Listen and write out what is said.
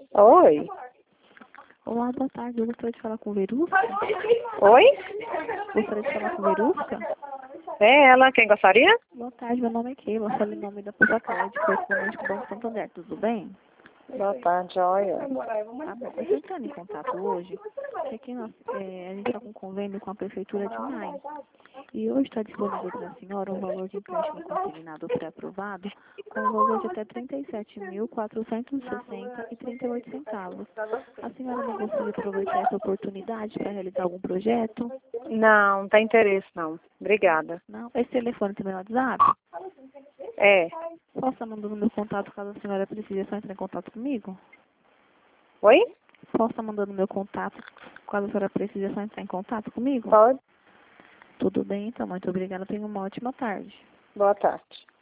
Oi. Olá, boa tarde. Eu gostaria de falar com Verusca. Oi? Gostaria de falar com Verusca. É ela, quem gostaria? Boa tarde, meu nome é Keila. Falei em nome da Pousa Crédito, correspondente com o Banco Santander. Tudo bem? Boa tarde, joia. Tá bom. Eu estou entrando em contato hoje, porque aqui a gente está com um convênio com a Prefeitura de Maio. E hoje está disponível para a senhora um valor de empréstimo consignado pré-aprovado com um valor de até R$ 37.460,38. A senhora não gostaria de aproveitar essa oportunidade para realizar algum projeto? Não tem interesse não. Obrigada. Não? Esse telefone também é o WhatsApp? É. Posso estar mandando meu contato caso a senhora precise só entrar em contato comigo? Oi? Posso estar mandando meu contato caso a senhora precise só entrar em contato comigo? Pode. Tudo bem, então. Muito obrigada. Tenha uma ótima tarde. Boa tarde.